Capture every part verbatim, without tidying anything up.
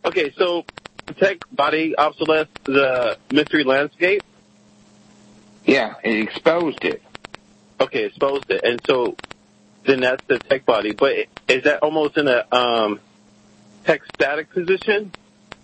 Okay, so the tech body obsolesced the mystery landscape? Yeah, it exposed it. Okay, exposed it. And so then that's the tech body. But is that almost in a um, tech static position?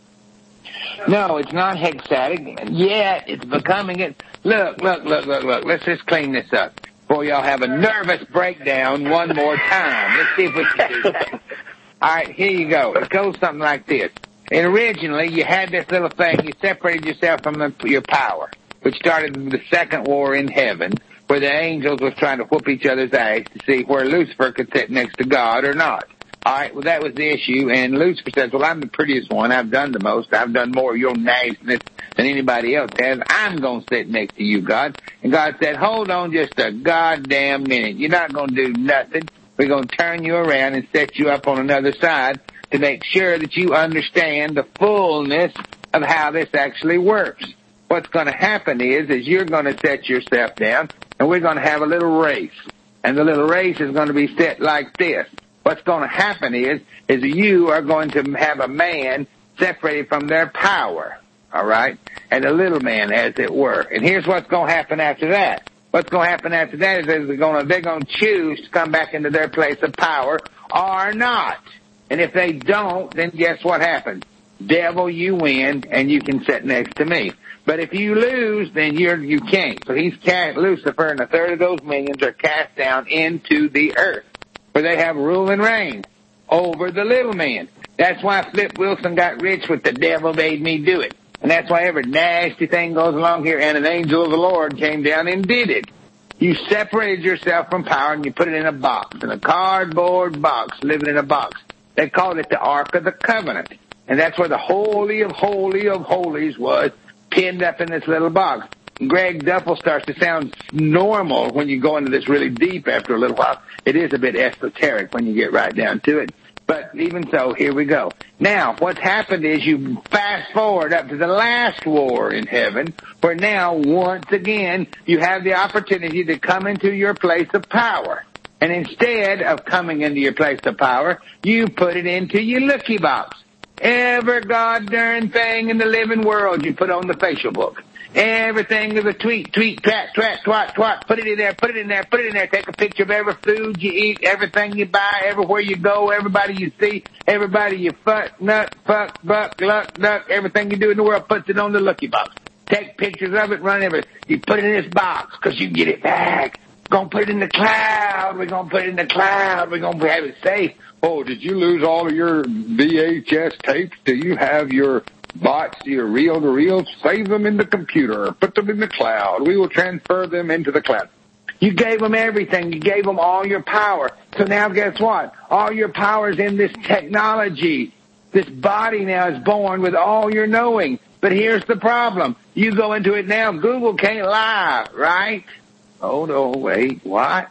No, it's not hexatic. Yet it's becoming it. Look, look, look, look, look. Let's just clean this up before y'all have a nervous breakdown one more time. Let's see if we can do that. All right, here you go. It goes something like this. And originally, you had this little thing. You separated yourself from the, your power, which started the second war in heaven, where the angels was trying to whoop each other's ass to see where Lucifer could sit next to God or not. All right, well, that was the issue, and Lucifer says, well, I'm the prettiest one. I've done the most. I've done more of your nastiness than anybody else has. I'm going to sit next to you, God. And God said, hold on just a goddamn minute. You're not going to do nothing. We're going to turn you around and set you up on another side to make sure that you understand the fullness of how this actually works. What's going to happen is, is you're going to set yourself down, and we're going to have a little race. And the little race is going to be set like this. What's going to happen is, is you are going to have a man separated from their power, all right, and a little man, as it were. And here's what's going to happen after that. What's going to happen after that is they're going to, they're going to choose to come back into their place of power or not. And if they don't, then guess what happens? Devil, you win, and you can sit next to me. But if you lose, then you're, you can't. So he's cast, Lucifer and a third of those minions are cast down into the earth, where they have rule and reign over the little man. That's why Flip Wilson got rich with the devil made me do it. And that's why every nasty thing goes along here, and an angel of the Lord came down and did it. You separated yourself from power, and you put it in a box, in a cardboard box, living in a box. They called it the Ark of the Covenant. And that's where the Holy of Holy of Holies was, pinned up in this little box. Greg Duffel starts to sound normal when you go into this really deep after a little while. It is a bit esoteric when you get right down to it. But even so, here we go. Now, what's happened is you fast forward up to the last war in heaven, where now, once again, you have the opportunity to come into your place of power. And instead of coming into your place of power, you put it into your looky box. Every god-darn thing in the living world you put on the facial book. Everything is a tweet, tweet, twat, twat, twat, twat. Put it in there, put it in there, put it in there. Take a picture of every food you eat, everything you buy, everywhere you go, everybody you see, everybody you fuck, nut, fuck, buck, luck, duck, everything you do in the world, puts it on the lucky box. Take pictures of it, run everything. You put it in this box because you get it back. We're going to put it in the cloud. We're going to put it in the cloud. We're going to have it safe. Oh, did you lose all of your V H S tapes? Do you have your bots, your reel-to-reels? Save them in the computer. Put them in the cloud. We will transfer them into the cloud. You gave them everything. You gave them all your power. So now guess what? All your power is in this technology. This body now is born with all your knowing. But here's the problem. You go into it now. Google can't lie, right? Oh, no, wait, what?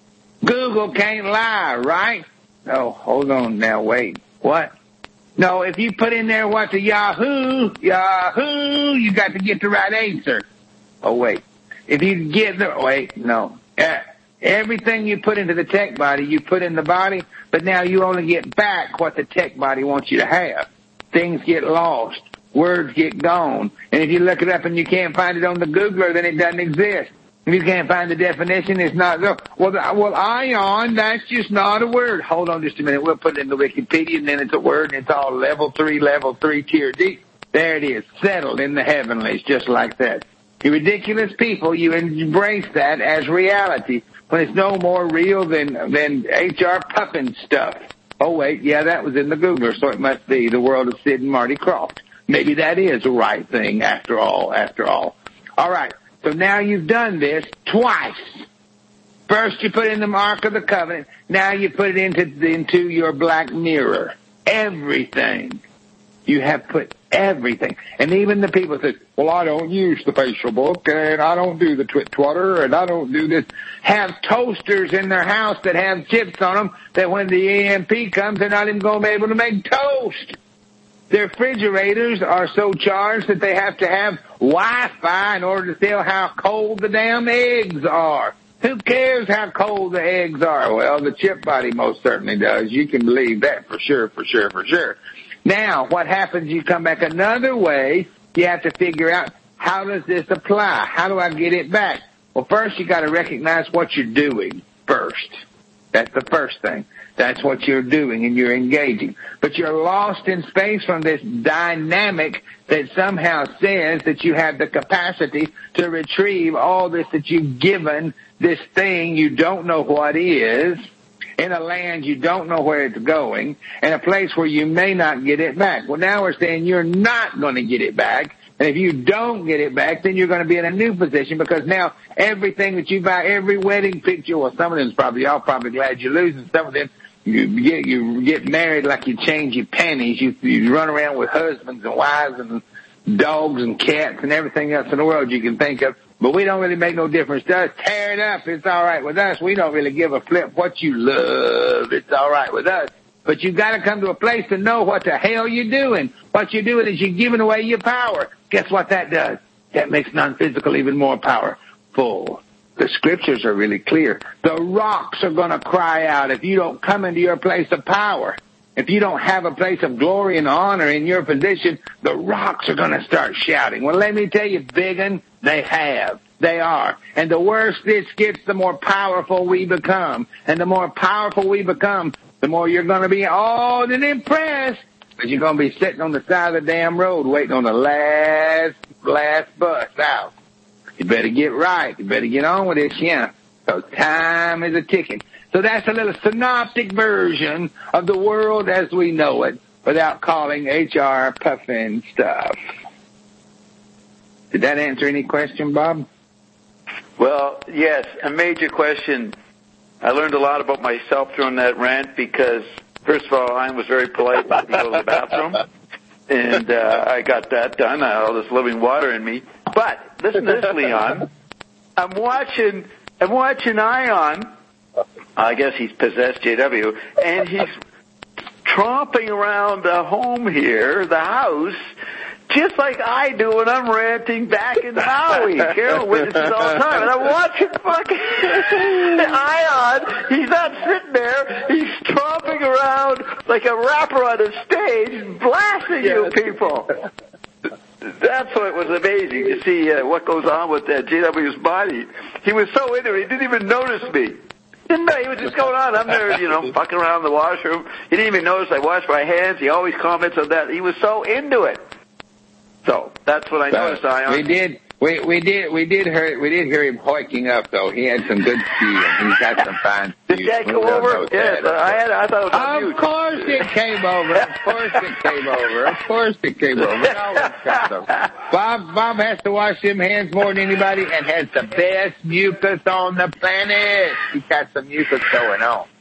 Google can't lie, right? No, hold on now, wait, what? No, if you put in there what's a Yahoo, Yahoo, you got to get the right answer. Oh, wait, if you get the, wait, no. Uh, everything you put into the tech body, you put in the body, but now you only get back what the tech body wants you to have. Things get lost. Words get gone. And if you look it up and you can't find it on the Googler, then it doesn't exist. If you can't find the definition, it's not there. Well, the, well, ion, that's just not a word. Hold on just a minute. We'll put it in the Wikipedia, and then it's a word, and it's all level three, level three, tier D. There it is, settled in the heavenlies, just like that. You ridiculous people, you embrace that as reality when it's no more real than than H R Puffin stuff. Oh, wait, yeah, that was in the Googler, so it must be the world of Sid and Marty Krofft. Maybe that is the right thing after all, after all. All right. So now you've done this twice. First you put in the Ark of the Covenant. Now you put it into, into your black mirror. Everything. You have put everything. And even the people say, well, I don't use the facial book, and I don't do the twit twatter, and I don't do this. Have toasters in their house that have chips on them that when the E M P comes, they're not even going to be able to make toast. Their refrigerators are so charged that they have to have Wi-Fi in order to tell how cold the damn eggs are. Who cares how cold the eggs are? Well, the chip body most certainly does. You can believe that for sure, for sure, for sure. Now, what happens, you come back another way, you have to figure out, how does this apply? How do I get it back? Well, first you got to recognize what you're doing first. That's the first thing. That's what you're doing, and you're engaging. But you're lost in space from this dynamic that somehow says that you have the capacity to retrieve all this that you've given, this thing you don't know what is, in a land you don't know where it's going, in a place where you may not get it back. Well, now we're saying you're not going to get it back. And if you don't get it back, then you're going to be in a new position, because now everything that you buy, every wedding picture, well, some of them's probably, y'all probably glad you're losing. Some of them, you get, you get married like you change your panties. You, you run around with husbands and wives and dogs and cats and everything else in the world you can think of. But we don't really make no difference to us. Tear it up. It's all right with us. We don't really give a flip what you love. It's all right with us. But you got to come to a place to know what the hell you're doing. What you're doing is you're giving away your power. Guess what that does? That makes non-physical even more powerful. The scriptures are really clear. The rocks are going to cry out if you don't come into your place of power. If you don't have a place of glory and honor in your position, the rocks are going to start shouting. Well, let me tell you, biggin, they have. They are. And the worse this gets, the more powerful we become. And the more powerful we become, the more you're going to be awed and impressed. Because you're going to be sitting on the side of the damn road waiting on the last, last bus out. You better get right. You better get on with this, yeah. So time is a ticking. So that's a little synoptic version of the world as we know it without calling H R puffin stuff. Did that answer any question, Bob? Well, yes, a major question. I learned a lot about myself during that rant because, first of all, I was very polite when I go to the bathroom, and uh, I got that done. I had all this living water in me. But listen to this, Leon. I'm watching. I'm watching Ion. I guess he's possessed J W, and he's tromping around the home here, the house, just like I do when I'm ranting back in Maui. Carol witnesses all the time. And I'm watching fucking Ion. He's not sitting there. He's tromping around like a rapper on a stage, blasting you people. That's what was amazing to see uh, what goes on with uh, J W's body. He was so into it, he didn't even notice me. Didn't know, he was just going on. I'm there, you know, fucking around the washroom. He didn't even notice I washed my hands. He always comments on that. He was so into it. So that's what I so noticed. Ion. We did, we we did, we did hear, we did hear him hoiking up though. He had some good speed. He's got some fine speed. Did that go over? Yes, uh, I had. I thought it was on mute. Of course it came over. Of course it came over. Of course it came over. It always comes over. Bob, Bob has to wash them hands more than anybody, and has the best mucus on the planet. He's got some mucus going on.